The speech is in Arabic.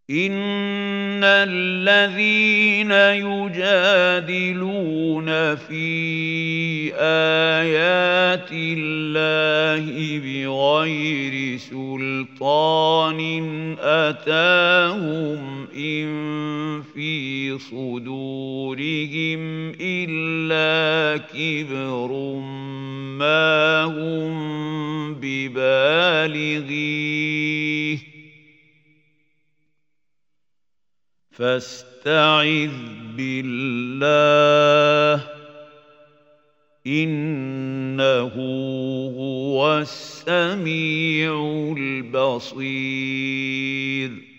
إن الذين يجادلون في آيات الله بغير سلطان أتاهم إن في صدورهم إلا كبر ما هم ببالغيه فاستعذ بالله إنه هو السميع البصير